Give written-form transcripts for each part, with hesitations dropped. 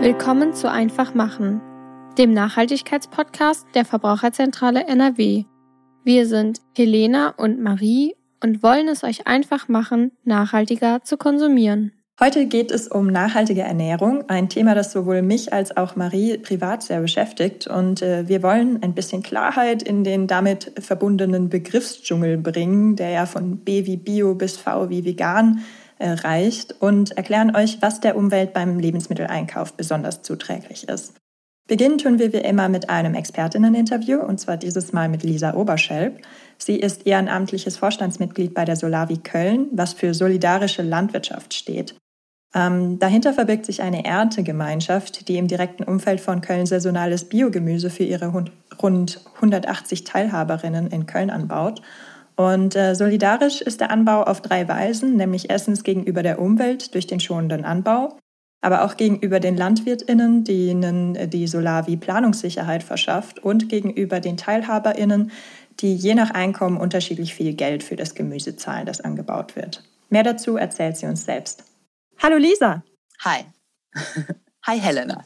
Willkommen zu Einfach machen, dem Nachhaltigkeitspodcast der Verbraucherzentrale NRW. Wir sind Helena und Marie und wollen es euch einfach machen, nachhaltiger zu konsumieren. Heute geht es um nachhaltige Ernährung, ein Thema, das sowohl mich als auch Marie privat sehr beschäftigt. Und wir wollen ein bisschen Klarheit in den damit verbundenen Begriffsdschungel bringen, der ja von B wie Bio bis V wie vegan reicht, und erklären euch, was der Umwelt beim Lebensmitteleinkauf besonders zuträglich ist. Beginnen tun wir wie immer mit einem Expertinneninterview, und zwar dieses Mal mit Lisa Oberschelp. Sie ist ehrenamtliches Vorstandsmitglied bei der Solavi Köln, was für solidarische Landwirtschaft steht. Dahinter verbirgt sich eine Erntegemeinschaft, die im direkten Umfeld von Köln saisonales Biogemüse für ihre rund 180 Teilhaberinnen in Köln anbaut. Und solidarisch ist der Anbau auf 3 Weisen, nämlich erstens gegenüber der Umwelt durch den schonenden Anbau, aber auch gegenüber den LandwirtInnen, denen die Solavi Planungssicherheit verschafft, und gegenüber den TeilhaberInnen, die je nach Einkommen unterschiedlich viel Geld für das Gemüse zahlen, das angebaut wird. Mehr dazu erzählt sie uns selbst. Hallo Lisa! Hi. Hi Helena.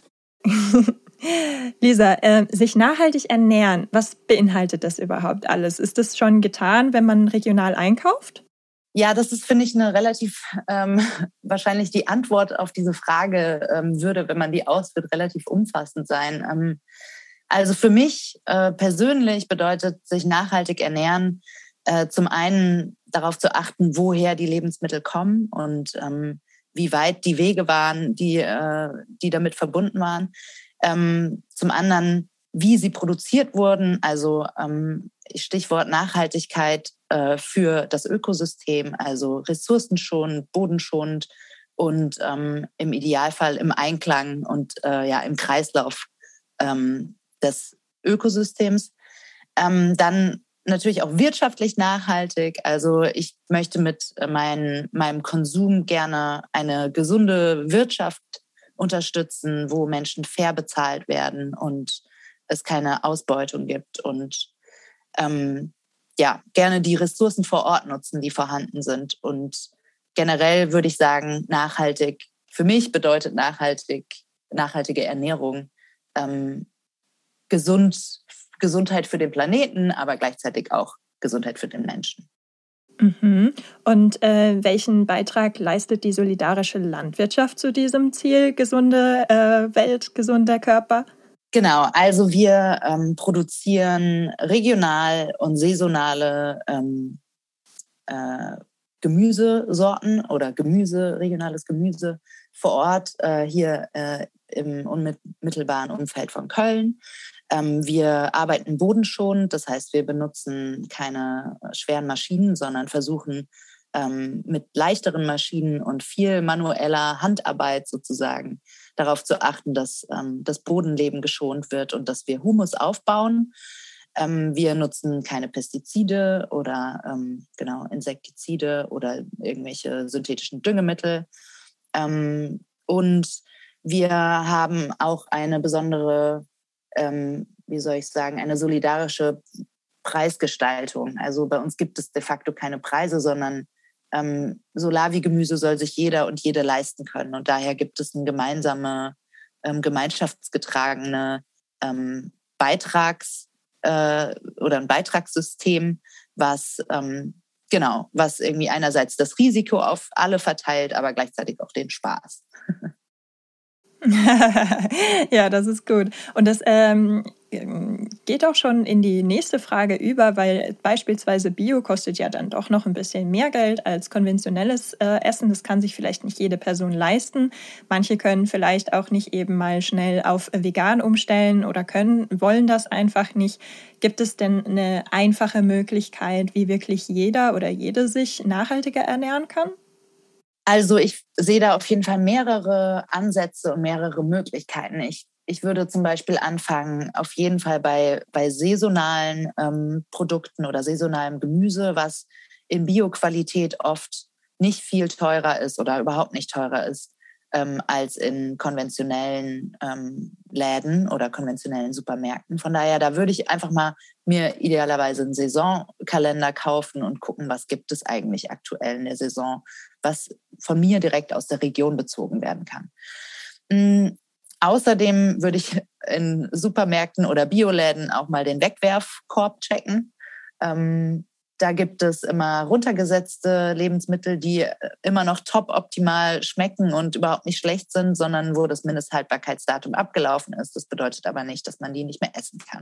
Lisa, sich nachhaltig ernähren, was beinhaltet das überhaupt alles? Ist das schon getan, wenn man regional einkauft? Ja, das ist, finde ich, eine relativ, wahrscheinlich die Antwort auf diese Frage würde, wenn man die ausführt, relativ umfassend sein. Also für mich persönlich bedeutet sich nachhaltig ernähren, zum einen darauf zu achten, woher die Lebensmittel kommen und wie weit die Wege waren, die damit verbunden waren. Zum anderen, wie sie produziert wurden, also Stichwort Nachhaltigkeit für das Ökosystem, also ressourcenschonend, bodenschonend und im Idealfall im Einklang und im Kreislauf des Ökosystems. Dann natürlich auch wirtschaftlich nachhaltig. Also ich möchte mit meinem Konsum gerne eine gesunde Wirtschaft unterstützen, wo Menschen fair bezahlt werden und es keine Ausbeutung gibt und gerne die Ressourcen vor Ort nutzen, die vorhanden sind. Und generell würde ich sagen, nachhaltig, für mich bedeutet nachhaltige Ernährung Gesundheit für den Planeten, aber gleichzeitig auch Gesundheit für den Menschen. Mhm. Und welchen Beitrag leistet die solidarische Landwirtschaft zu diesem Ziel, gesunde Welt, gesunder Körper? Genau, also wir produzieren regional und saisonale Gemüsesorten oder regionales Gemüse vor Ort hier im unmittelbaren Umfeld von Köln. Wir arbeiten bodenschonend, das heißt, wir benutzen keine schweren Maschinen, sondern versuchen mit leichteren Maschinen und viel manueller Handarbeit sozusagen darauf zu achten, dass das Bodenleben geschont wird und dass wir Humus aufbauen. Wir nutzen keine Pestizide oder Insektizide oder irgendwelche synthetischen Düngemittel. Und wir haben auch eine besondere, eine solidarische Preisgestaltung. Also bei uns gibt es de facto keine Preise, sondern Solavi-Gemüse soll sich jeder und jede leisten können. Und daher gibt es eine gemeinsame, gemeinschaftsgetragene ein Beitragssystem, was irgendwie einerseits das Risiko auf alle verteilt, aber gleichzeitig auch den Spaß. Ja, das ist gut. Und das geht auch schon in die nächste Frage über, weil beispielsweise Bio kostet ja dann doch noch ein bisschen mehr Geld als konventionelles Essen. Das kann sich vielleicht nicht jede Person leisten. Manche können vielleicht auch nicht eben mal schnell auf vegan umstellen oder wollen das einfach nicht. Gibt es denn eine einfache Möglichkeit, wie wirklich jeder oder jede sich nachhaltiger ernähren kann? Also ich sehe da auf jeden Fall mehrere Ansätze und mehrere Möglichkeiten. Ich würde zum Beispiel anfangen, auf jeden Fall bei saisonalen Produkten oder saisonalem Gemüse, was in Bio-Qualität oft nicht viel teurer ist oder überhaupt nicht teurer ist als in konventionellen Läden oder konventionellen Supermärkten. Von daher, da würde ich einfach mal mir idealerweise einen Saisonkalender kaufen und gucken, was gibt es eigentlich aktuell in der Saison, was von mir direkt aus der Region bezogen werden kann. Außerdem würde ich in Supermärkten oder Bioläden auch mal den Wegwerfkorb checken. Da gibt es immer runtergesetzte Lebensmittel, die immer noch top optimal schmecken und überhaupt nicht schlecht sind, sondern wo das Mindesthaltbarkeitsdatum abgelaufen ist. Das bedeutet aber nicht, dass man die nicht mehr essen kann.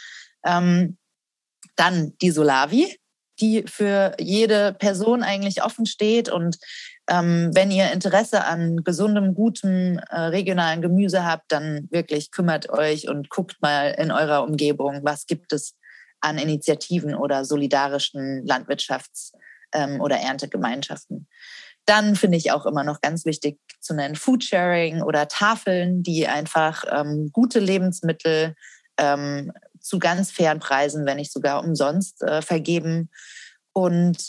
Dann die Solavi, die für jede Person eigentlich offen steht. Und wenn ihr Interesse an gesundem, gutem, regionalen Gemüse habt, dann wirklich kümmert euch und guckt mal in eurer Umgebung, was gibt es an Initiativen oder solidarischen Landwirtschafts- oder Erntegemeinschaften. Dann finde ich auch immer noch ganz wichtig zu nennen Foodsharing oder Tafeln, die einfach gute Lebensmittel zu ganz fairen Preisen, wenn nicht sogar umsonst, vergeben. Und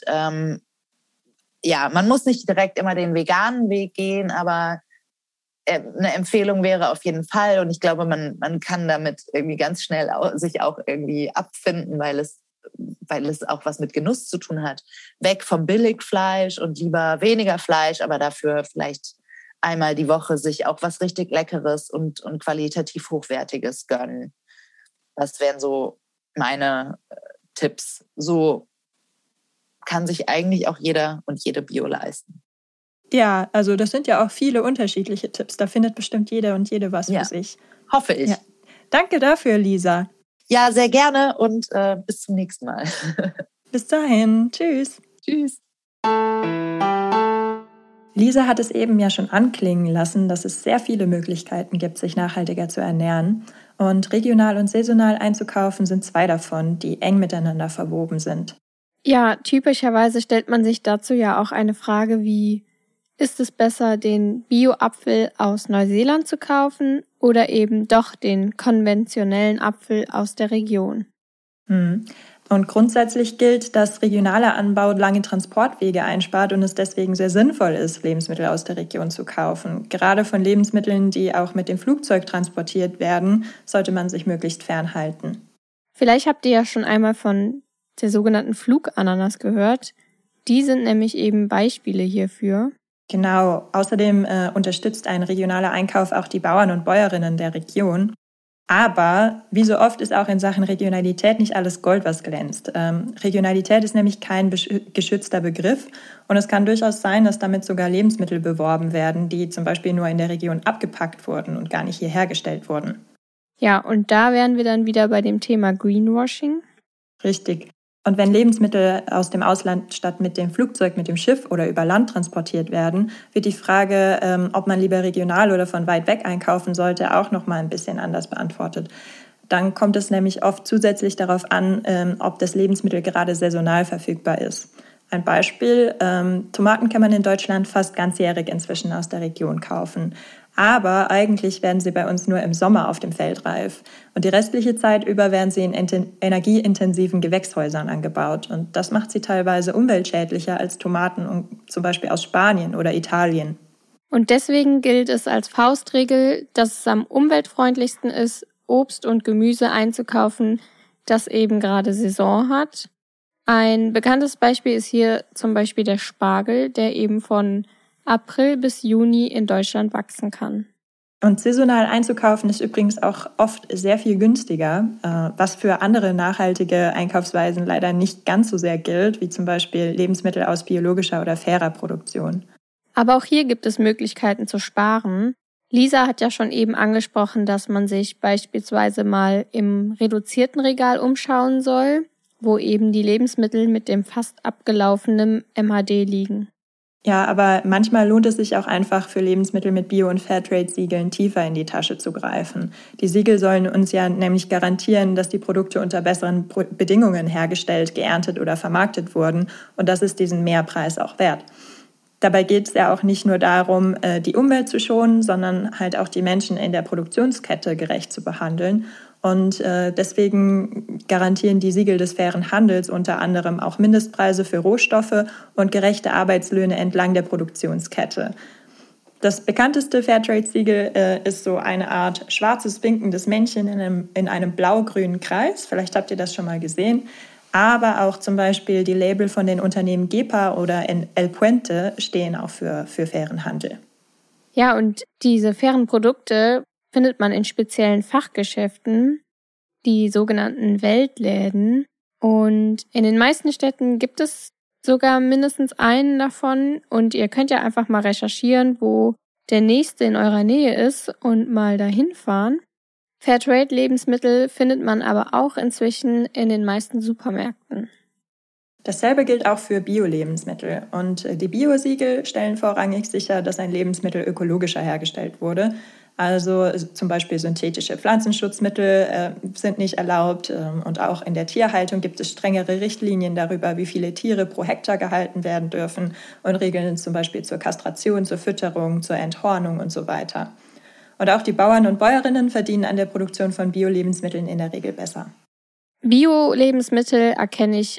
man muss nicht direkt immer den veganen Weg gehen, aber eine Empfehlung wäre auf jeden Fall, und ich glaube, man kann damit irgendwie ganz schnell sich auch irgendwie abfinden, weil es auch was mit Genuss zu tun hat. Weg vom Billigfleisch und lieber weniger Fleisch, aber dafür vielleicht einmal die Woche sich auch was richtig Leckeres und qualitativ Hochwertiges gönnen. Das wären so meine Tipps. So kann sich eigentlich auch jeder und jede Bio leisten. Ja, also das sind ja auch viele unterschiedliche Tipps. Da findet bestimmt jeder und jede was für sich. Hoffe ich. Ja. Danke dafür, Lisa. Ja, sehr gerne und bis zum nächsten Mal. Bis dahin. Tschüss. Tschüss. Lisa hat es eben ja schon anklingen lassen, dass es sehr viele Möglichkeiten gibt, sich nachhaltiger zu ernähren. Und regional und saisonal einzukaufen sind 2 davon, die eng miteinander verwoben sind. Ja, typischerweise stellt man sich dazu ja auch eine Frage wie: Ist es besser, den Bio-Apfel aus Neuseeland zu kaufen oder eben doch den konventionellen Apfel aus der Region? Und grundsätzlich gilt, dass regionaler Anbau lange Transportwege einspart und es deswegen sehr sinnvoll ist, Lebensmittel aus der Region zu kaufen. Gerade von Lebensmitteln, die auch mit dem Flugzeug transportiert werden, sollte man sich möglichst fernhalten. Vielleicht habt ihr ja schon einmal von der sogenannten Flugananas gehört. Die sind nämlich eben Beispiele hierfür. Genau. Außerdem unterstützt ein regionaler Einkauf auch die Bauern und Bäuerinnen der Region. Aber wie so oft ist auch in Sachen Regionalität nicht alles Gold, was glänzt. Regionalität ist nämlich kein geschützter Begriff und es kann durchaus sein, dass damit sogar Lebensmittel beworben werden, die zum Beispiel nur in der Region abgepackt wurden und gar nicht hier hergestellt wurden. Ja, und da wären wir dann wieder bei dem Thema Greenwashing. Richtig. Und wenn Lebensmittel aus dem Ausland statt mit dem Flugzeug, mit dem Schiff oder über Land transportiert werden, wird die Frage, ob man lieber regional oder von weit weg einkaufen sollte, auch noch mal ein bisschen anders beantwortet. Dann kommt es nämlich oft zusätzlich darauf an, ob das Lebensmittel gerade saisonal verfügbar ist. Ein Beispiel: Tomaten kann man in Deutschland fast ganzjährig inzwischen aus der Region kaufen. Aber eigentlich werden sie bei uns nur im Sommer auf dem Feld reif. Und die restliche Zeit über werden sie in energieintensiven Gewächshäusern angebaut. Und das macht sie teilweise umweltschädlicher als Tomaten zum Beispiel aus Spanien oder Italien. Und deswegen gilt es als Faustregel, dass es am umweltfreundlichsten ist, Obst und Gemüse einzukaufen, das eben gerade Saison hat. Ein bekanntes Beispiel ist hier zum Beispiel der Spargel, der eben von April bis Juni in Deutschland wachsen kann. Und saisonal einzukaufen ist übrigens auch oft sehr viel günstiger, was für andere nachhaltige Einkaufsweisen leider nicht ganz so sehr gilt, wie zum Beispiel Lebensmittel aus biologischer oder fairer Produktion. Aber auch hier gibt es Möglichkeiten zu sparen. Lisa hat ja schon eben angesprochen, dass man sich beispielsweise mal im reduzierten Regal umschauen soll, wo eben die Lebensmittel mit dem fast abgelaufenen MHD liegen. Ja, aber manchmal lohnt es sich auch einfach, für Lebensmittel mit Bio- und Fairtrade-Siegeln tiefer in die Tasche zu greifen. Die Siegel sollen uns ja nämlich garantieren, dass die Produkte unter besseren Bedingungen hergestellt, geerntet oder vermarktet wurden. Und das ist diesen Mehrpreis auch wert. Dabei geht es ja auch nicht nur darum, die Umwelt zu schonen, sondern halt auch die Menschen in der Produktionskette gerecht zu behandeln. Und deswegen garantieren die Siegel des fairen Handels unter anderem auch Mindestpreise für Rohstoffe und gerechte Arbeitslöhne entlang der Produktionskette. Das bekannteste Fairtrade-Siegel ist so eine Art schwarzes, winkendes Männchen in einem blau-grünen Kreis. Vielleicht habt ihr das schon mal gesehen. Aber auch zum Beispiel die Label von den Unternehmen Gepa oder El Puente stehen auch für fairen Handel. Ja, und diese fairen Produkte findet man in speziellen Fachgeschäften, die sogenannten Weltläden. Und in den meisten Städten gibt es sogar mindestens einen davon. Und ihr könnt ja einfach mal recherchieren, wo der nächste in eurer Nähe ist und mal dahin fahren. Fairtrade-Lebensmittel findet man aber auch inzwischen in den meisten Supermärkten. Dasselbe gilt auch für Bio-Lebensmittel. Und die Bio-Siegel stellen vorrangig sicher, dass ein Lebensmittel ökologischer hergestellt wurde. Also zum Beispiel synthetische Pflanzenschutzmittel sind nicht erlaubt. Und auch in der Tierhaltung gibt es strengere Richtlinien darüber, wie viele Tiere pro Hektar gehalten werden dürfen und Regeln zum Beispiel zur Kastration, zur Fütterung, zur Enthornung und so weiter. Und auch die Bauern und Bäuerinnen verdienen an der Produktion von Bio-Lebensmitteln in der Regel besser. Bio-Lebensmittel erkenne ich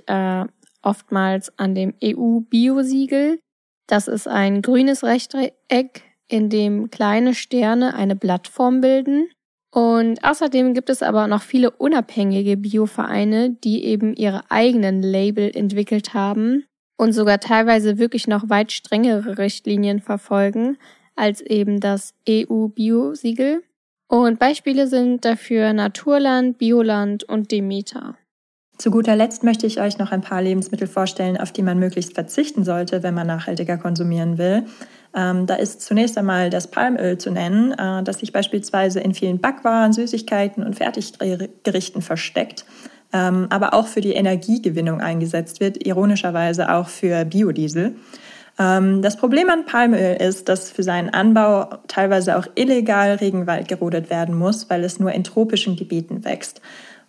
oftmals an dem EU-Bio-Siegel. Das ist ein grünes Rechteck, in dem kleine Sterne eine Blattform bilden. Und außerdem gibt es aber noch viele unabhängige Biovereine, die eben ihre eigenen Label entwickelt haben und sogar teilweise wirklich noch weit strengere Richtlinien verfolgen als eben das EU-Bio-Siegel. Und Beispiele sind dafür Naturland, Bioland und Demeter. Zu guter Letzt möchte ich euch noch ein paar Lebensmittel vorstellen, auf die man möglichst verzichten sollte, wenn man nachhaltiger konsumieren will. Da ist zunächst einmal das Palmöl zu nennen, das sich beispielsweise in vielen Backwaren, Süßigkeiten und Fertiggerichten versteckt, aber auch für die Energiegewinnung eingesetzt wird, ironischerweise auch für Biodiesel. Das Problem an Palmöl ist, dass für seinen Anbau teilweise auch illegal Regenwald gerodet werden muss, weil es nur in tropischen Gebieten wächst.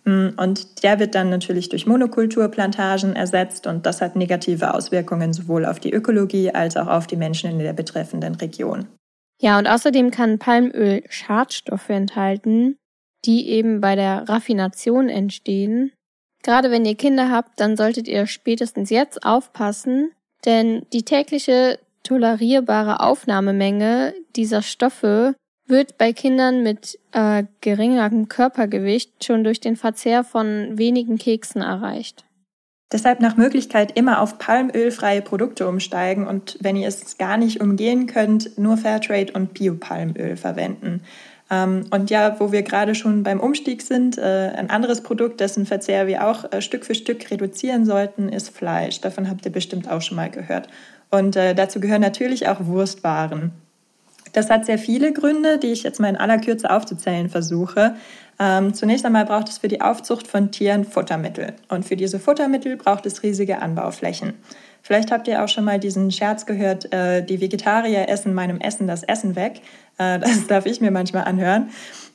Und der wird dann natürlich durch Monokulturplantagen ersetzt und das hat negative Auswirkungen sowohl auf die Ökologie als auch auf die Menschen in der betreffenden Region. Ja, und außerdem kann Palmöl Schadstoffe enthalten, die eben bei der Raffination entstehen. Gerade wenn ihr Kinder habt, dann solltet ihr spätestens jetzt aufpassen, denn die tägliche tolerierbare Aufnahmemenge dieser Stoffe wird bei Kindern mit geringerem Körpergewicht schon durch den Verzehr von wenigen Keksen erreicht. Deshalb nach Möglichkeit immer auf palmölfreie Produkte umsteigen und wenn ihr es gar nicht umgehen könnt, nur Fairtrade und Bio-Palmöl verwenden. Und ja, wo wir gerade schon beim Umstieg sind, ein anderes Produkt, dessen Verzehr wir auch Stück für Stück reduzieren sollten, ist Fleisch. Davon habt ihr bestimmt auch schon mal gehört. Und dazu gehören natürlich auch Wurstwaren. Das hat sehr viele Gründe, die ich jetzt mal in aller Kürze aufzuzählen versuche. Zunächst einmal braucht es für die Aufzucht von Tieren Futtermittel. Und für diese Futtermittel braucht es riesige Anbauflächen. Vielleicht habt ihr auch schon mal diesen Scherz gehört, die Vegetarier essen meinem Essen das Essen weg. Das darf ich mir manchmal anhören.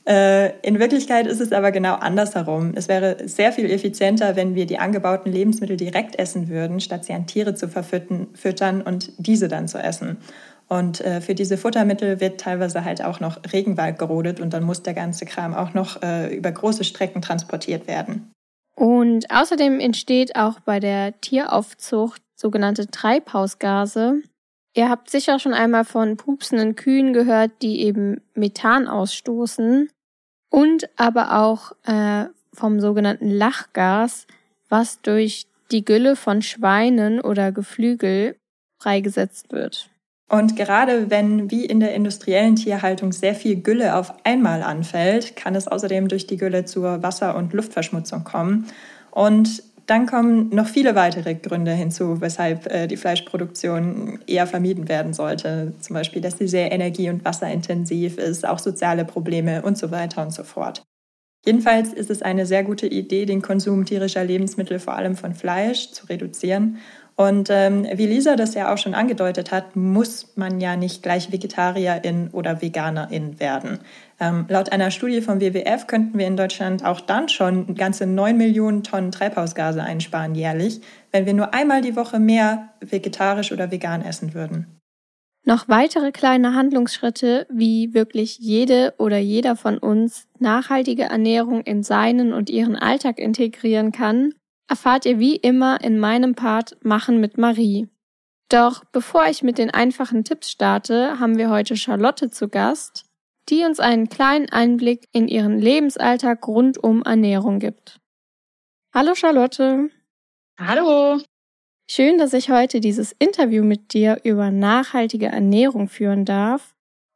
In Wirklichkeit ist es aber genau andersherum. Es wäre sehr viel effizienter, wenn wir die angebauten Lebensmittel direkt essen würden, statt sie an Tiere zu füttern und diese dann zu essen. Und für diese Futtermittel wird teilweise halt auch noch Regenwald gerodet und dann muss der ganze Kram auch noch über große Strecken transportiert werden. Und außerdem entsteht auch bei der Tieraufzucht sogenannte Treibhausgase. Ihr habt sicher schon einmal von pupsenden Kühen gehört, die eben Methan ausstoßen und aber auch vom sogenannten Lachgas, was durch die Gülle von Schweinen oder Geflügel freigesetzt wird. Und gerade wenn, wie in der industriellen Tierhaltung, sehr viel Gülle auf einmal anfällt, kann es außerdem durch die Gülle zur Wasser- und Luftverschmutzung kommen. Und dann kommen noch viele weitere Gründe hinzu, weshalb die Fleischproduktion eher vermieden werden sollte. Zum Beispiel, dass sie sehr energie- und wasserintensiv ist, auch soziale Probleme und so weiter und so fort. Jedenfalls ist es eine sehr gute Idee, den Konsum tierischer Lebensmittel, vor allem von Fleisch, zu reduzieren. Und wie Lisa das ja auch schon angedeutet hat, muss man ja nicht gleich Vegetarierin oder Veganerin werden. Laut einer Studie vom WWF könnten wir in Deutschland auch dann schon ganze 9 Millionen Tonnen Treibhausgase einsparen jährlich, wenn wir nur einmal die Woche mehr vegetarisch oder vegan essen würden. Noch weitere kleine Handlungsschritte, wie wirklich jede oder jeder von uns nachhaltige Ernährung in seinen und ihren Alltag integrieren kann, erfahrt ihr wie immer in meinem Part Machen mit Marie. Doch bevor ich mit den einfachen Tipps starte, haben wir heute Charlotte zu Gast, die uns einen kleinen Einblick in ihren Lebensalltag rund um Ernährung gibt. Hallo Charlotte. Hallo. Schön, dass ich heute dieses Interview mit dir über nachhaltige Ernährung führen darf.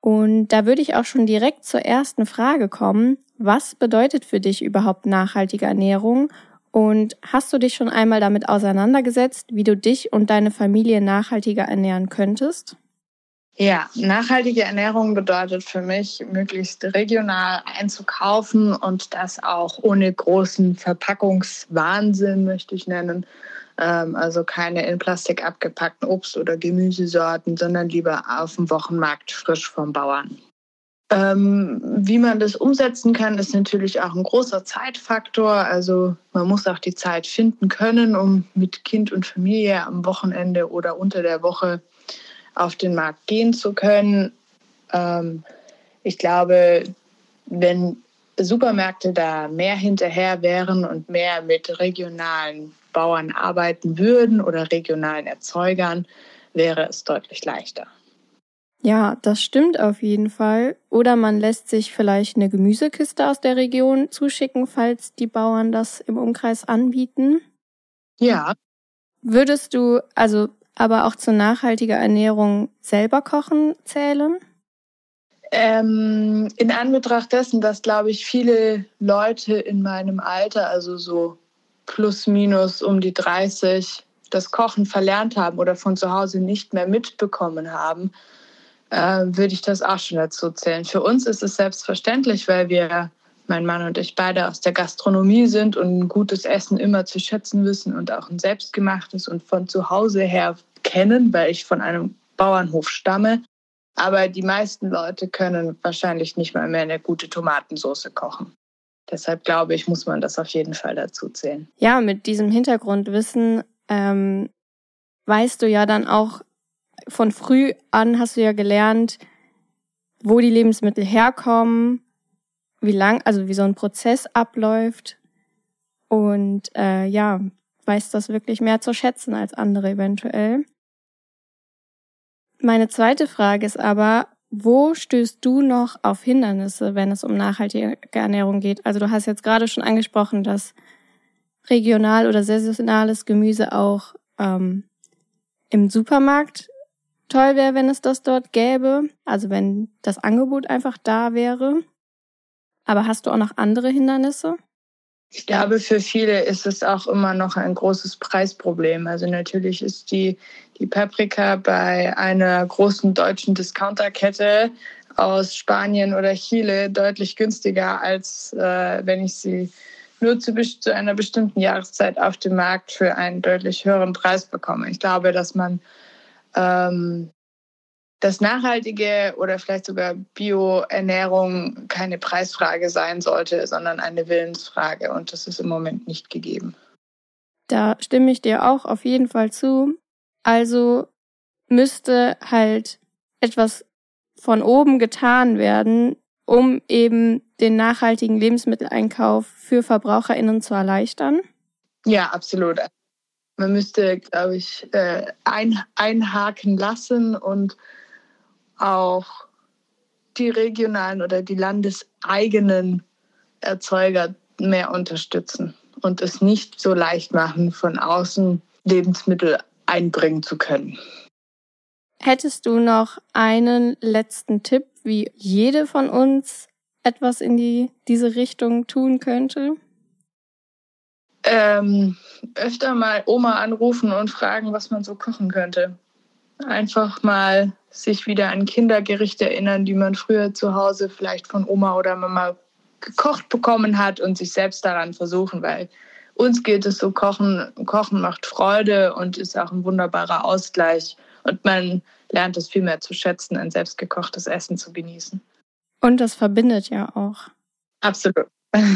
Und da würde ich auch schon direkt zur ersten Frage kommen. Was bedeutet für dich überhaupt nachhaltige Ernährung? Und hast du dich schon einmal damit auseinandergesetzt, wie du dich und deine Familie nachhaltiger ernähren könntest? Ja, nachhaltige Ernährung bedeutet für mich, möglichst regional einzukaufen und das auch ohne großen Verpackungswahnsinn, möchte ich nennen. Also keine in Plastik abgepackten Obst- oder Gemüsesorten, sondern lieber auf dem Wochenmarkt frisch vom Bauern. Wie man das umsetzen kann, ist natürlich auch ein großer Zeitfaktor. Also man muss auch die Zeit finden können, um mit Kind und Familie am Wochenende oder unter der Woche auf den Markt gehen zu können. Ich glaube, wenn Supermärkte da mehr hinterher wären und mehr mit regionalen Bauern arbeiten würden oder regionalen Erzeugern, wäre es deutlich leichter. Ja, das stimmt auf jeden Fall. Oder man lässt sich vielleicht eine Gemüsekiste aus der Region zuschicken, falls die Bauern das im Umkreis anbieten. Ja. Würdest du aber auch zur nachhaltiger Ernährung selber kochen zählen? In Anbetracht dessen, dass, glaube ich, viele Leute in meinem Alter, also so plus minus um die 30, das Kochen verlernt haben oder von zu Hause nicht mehr mitbekommen haben, würde ich das auch schon dazu zählen. Für uns ist es selbstverständlich, weil wir, mein Mann und ich, beide aus der Gastronomie sind und ein gutes Essen immer zu schätzen wissen und auch ein selbstgemachtes und von zu Hause her kennen, weil ich von einem Bauernhof stamme. Aber die meisten Leute können wahrscheinlich nicht mal mehr eine gute Tomatensauce kochen. Deshalb glaube ich, muss man das auf jeden Fall dazu zählen. Ja, mit diesem Hintergrundwissen weißt du ja dann auch, von früh an hast du ja gelernt, wo die Lebensmittel herkommen, wie so ein Prozess abläuft und weißt das wirklich mehr zu schätzen als andere eventuell. Meine zweite Frage ist aber, wo stößt du noch auf Hindernisse, wenn es um nachhaltige Ernährung geht? Also du hast jetzt gerade schon angesprochen, dass regional oder saisonales Gemüse auch im Supermarkt toll wäre, wenn es das dort gäbe. Also wenn das Angebot einfach da wäre. Aber hast du auch noch andere Hindernisse? Ich glaube, für viele ist es auch immer noch ein großes Preisproblem. Also natürlich ist die Paprika bei einer großen deutschen Discounterkette aus Spanien oder Chile deutlich günstiger, als wenn ich sie nur zu einer bestimmten Jahreszeit auf dem Markt für einen deutlich höheren Preis bekomme. Ich glaube, dass man dass nachhaltige oder vielleicht sogar Bio-Ernährung keine Preisfrage sein sollte, sondern eine Willensfrage. Und das ist im Moment nicht gegeben. Da stimme ich dir auch auf jeden Fall zu. Also müsste halt etwas von oben getan werden, um eben den nachhaltigen Lebensmitteleinkauf für VerbraucherInnen zu erleichtern. Ja, absolut. Man müsste, glaube ich, einhaken lassen und auch die regionalen oder die landeseigenen Erzeuger mehr unterstützen und es nicht so leicht machen, von außen Lebensmittel einbringen zu können. Hättest du noch einen letzten Tipp, wie jede von uns etwas in diese Richtung tun könnte? Öfter mal Oma anrufen und fragen, was man so kochen könnte. Einfach mal sich wieder an Kindergerichte erinnern, die man früher zu Hause vielleicht von Oma oder Mama gekocht bekommen hat und sich selbst daran versuchen, weil uns geht es so, Kochen macht Freude und ist auch ein wunderbarer Ausgleich und man lernt es viel mehr zu schätzen, ein selbstgekochtes Essen zu genießen. Und das verbindet ja auch. Absolut.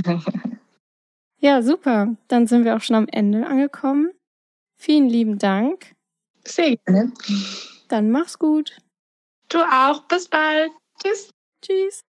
Ja, super. Dann sind wir auch schon am Ende angekommen. Vielen lieben Dank. Sehr gerne. Dann mach's gut. Du auch. Bis bald. Tschüss. Tschüss.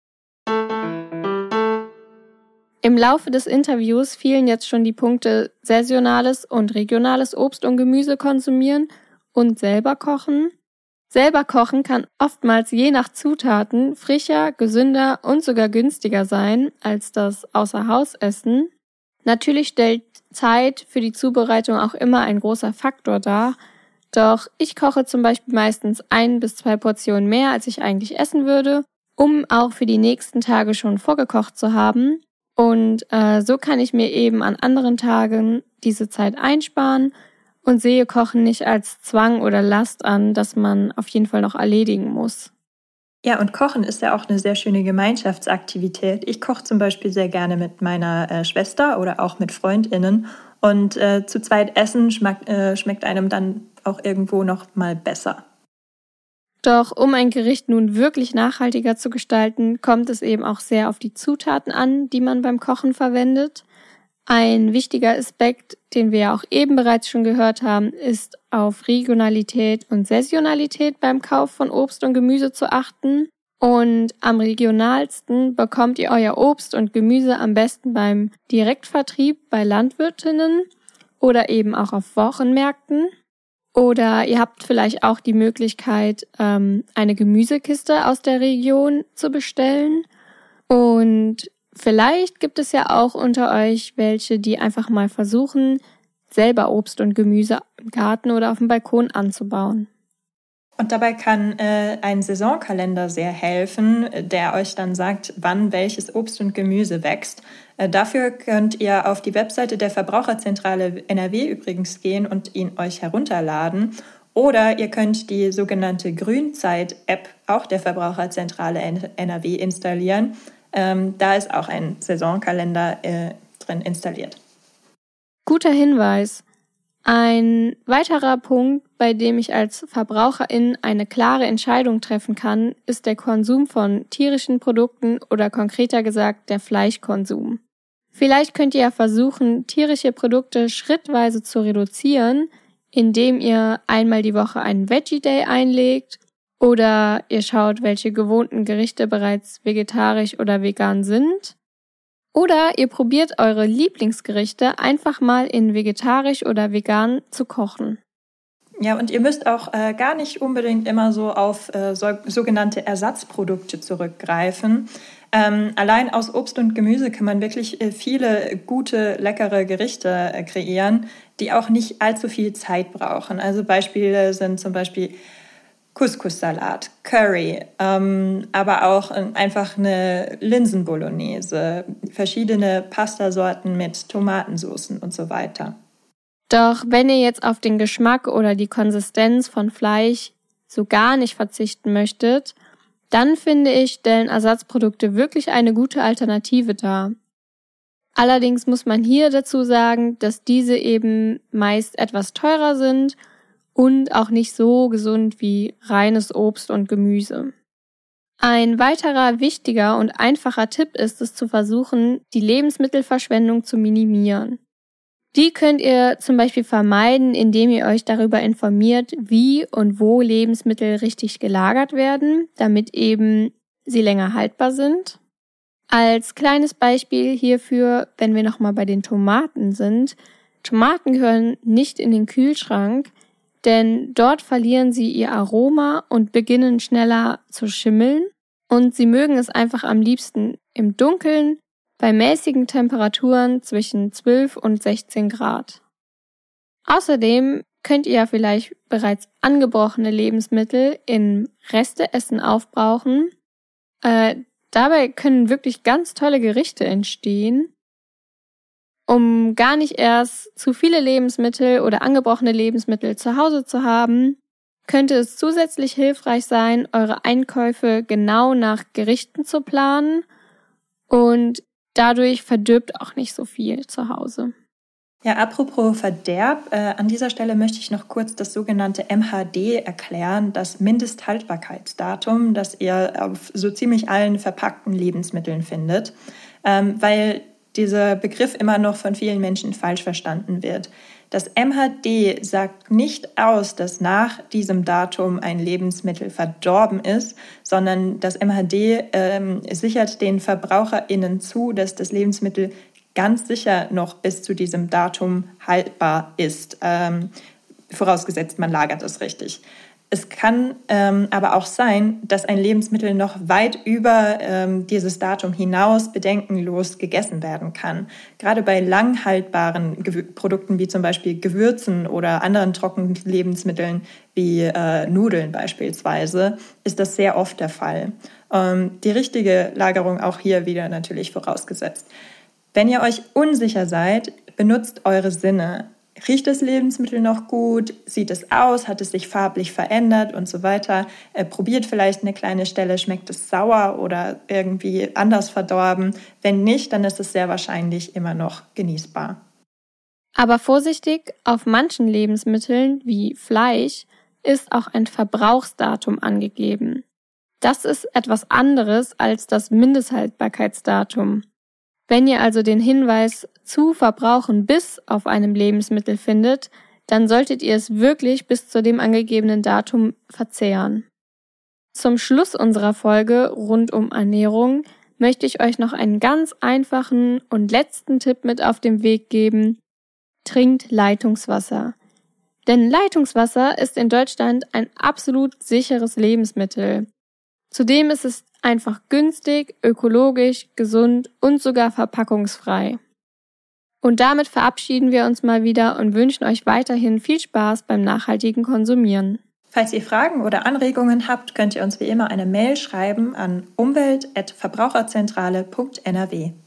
Im Laufe des Interviews fielen jetzt schon die Punkte saisonales und regionales Obst und Gemüse konsumieren und selber kochen. Selber kochen kann oftmals je nach Zutaten frischer, gesünder und sogar günstiger sein als das Außerhausessen. Natürlich stellt Zeit für die Zubereitung auch immer ein großer Faktor dar. Doch ich koche zum Beispiel meistens 1 bis 2 Portionen mehr, als ich eigentlich essen würde. um auch für die nächsten Tage schon vorgekocht zu haben. Und so kann ich mir eben an anderen Tagen diese Zeit einsparen und sehe Kochen nicht als Zwang oder Last an, das man auf jeden Fall noch erledigen muss. Ja, und Kochen ist ja auch eine sehr schöne Gemeinschaftsaktivität. Ich koche zum Beispiel sehr gerne mit meiner Schwester oder auch mit FreundInnen. Und zu zweit essen schmeckt einem dann auch irgendwo noch mal besser. Doch um ein Gericht nun wirklich nachhaltiger zu gestalten, kommt es eben auch sehr auf die Zutaten an, die man beim Kochen verwendet. Ein wichtiger Aspekt, den wir ja auch eben bereits schon gehört haben, ist auf Regionalität und Saisonalität beim Kauf von Obst und Gemüse zu achten. Und am regionalsten bekommt ihr euer Obst und Gemüse am besten beim Direktvertrieb bei Landwirtinnen oder eben auch auf Wochenmärkten. Oder ihr habt vielleicht auch die Möglichkeit, eine Gemüsekiste aus der Region zu bestellen. Und vielleicht gibt es ja auch unter euch welche, die einfach mal versuchen, selber Obst und Gemüse im Garten oder auf dem Balkon anzubauen. Und dabei kann ein Saisonkalender sehr helfen, der euch dann sagt, wann welches Obst und Gemüse wächst. Dafür könnt ihr auf die Webseite der Verbraucherzentrale NRW übrigens gehen und ihn euch herunterladen. Oder ihr könnt die sogenannte Grünzeit-App auch der Verbraucherzentrale NRW installieren. Da ist auch ein Saisonkalender drin installiert. Guter Hinweis. Ein weiterer Punkt, bei dem ich als Verbraucherin eine klare Entscheidung treffen kann, ist der Konsum von tierischen Produkten oder konkreter gesagt der Fleischkonsum. Vielleicht könnt ihr ja versuchen, tierische Produkte schrittweise zu reduzieren, indem ihr einmal die Woche einen Veggie Day einlegt oder ihr schaut, welche gewohnten Gerichte bereits vegetarisch oder vegan sind. Oder ihr probiert eure Lieblingsgerichte einfach mal in vegetarisch oder vegan zu kochen. Ja, und ihr müsst auch gar nicht unbedingt immer so auf sogenannte Ersatzprodukte zurückgreifen. Allein aus Obst und Gemüse kann man wirklich viele gute, leckere Gerichte kreieren, die auch nicht allzu viel Zeit brauchen. Also Beispiele sind zum Beispiel Couscous-Salat, Curry, aber auch einfach eine Linsen-Bolognese, verschiedene Pastasorten mit Tomatensoßen und so weiter. Doch wenn ihr jetzt auf den Geschmack oder die Konsistenz von Fleisch so gar nicht verzichten möchtet, dann finde ich, stellen Ersatzprodukte wirklich eine gute Alternative dar. Allerdings muss man hier dazu sagen, dass diese eben meist etwas teurer sind und auch nicht so gesund wie reines Obst und Gemüse. Ein weiterer wichtiger und einfacher Tipp ist es zu versuchen, die Lebensmittelverschwendung zu minimieren. Die könnt ihr zum Beispiel vermeiden, indem ihr euch darüber informiert, wie und wo Lebensmittel richtig gelagert werden, damit eben sie länger haltbar sind. Als kleines Beispiel hierfür, wenn wir nochmal bei den Tomaten sind, Tomaten gehören nicht in den Kühlschrank, denn dort verlieren sie ihr Aroma und beginnen schneller zu schimmeln und sie mögen es einfach am liebsten im Dunkeln bei mäßigen Temperaturen zwischen 12 und 16 Grad. Außerdem könnt ihr ja vielleicht bereits angebrochene Lebensmittel in Resteessen aufbrauchen. Dabei können wirklich ganz tolle Gerichte entstehen. Um gar nicht erst zu viele Lebensmittel oder angebrochene Lebensmittel zu Hause zu haben, könnte es zusätzlich hilfreich sein, eure Einkäufe genau nach Gerichten zu planen und dadurch verdirbt auch nicht so viel zu Hause. Ja, apropos Verderb, an dieser Stelle möchte ich noch kurz das sogenannte MHD erklären, das Mindesthaltbarkeitsdatum, das ihr auf so ziemlich allen verpackten Lebensmitteln findet, weil dieser Begriff immer noch von vielen Menschen falsch verstanden wird. Das MHD sagt nicht aus, dass nach diesem Datum ein Lebensmittel verdorben ist, sondern das MHD sichert den VerbraucherInnen zu, dass das Lebensmittel ganz sicher noch bis zu diesem Datum haltbar ist, vorausgesetzt man lagert es richtig. Es kann aber auch sein, dass ein Lebensmittel noch weit über dieses Datum hinaus bedenkenlos gegessen werden kann. Gerade bei langhaltbaren Produkten wie zum Beispiel Gewürzen oder anderen trockenen Lebensmitteln wie Nudeln beispielsweise ist das sehr oft der Fall. Die richtige Lagerung auch hier wieder natürlich vorausgesetzt. Wenn ihr euch unsicher seid, benutzt eure Sinne. Riecht das Lebensmittel noch gut? Sieht es aus? Hat es sich farblich verändert und so weiter? Probiert vielleicht eine kleine Stelle, schmeckt es sauer oder irgendwie anders verdorben? Wenn nicht, dann ist es sehr wahrscheinlich immer noch genießbar. Aber vorsichtig, auf manchen Lebensmitteln wie Fleisch ist auch ein Verbrauchsdatum angegeben. Das ist etwas anderes als das Mindesthaltbarkeitsdatum. Wenn ihr also den Hinweis zu verbrauchen bis auf einem Lebensmittel findet, dann solltet ihr es wirklich bis zu dem angegebenen Datum verzehren. Zum Schluss unserer Folge rund um Ernährung möchte ich euch noch einen ganz einfachen und letzten Tipp mit auf den Weg geben. Trinkt Leitungswasser. Denn Leitungswasser ist in Deutschland ein absolut sicheres Lebensmittel. Zudem ist es einfach günstig, ökologisch, gesund und sogar verpackungsfrei. Und damit verabschieden wir uns mal wieder und wünschen euch weiterhin viel Spaß beim nachhaltigen Konsumieren. Falls ihr Fragen oder Anregungen habt, könnt ihr uns wie immer eine Mail schreiben an umwelt@verbraucherzentrale.nrw.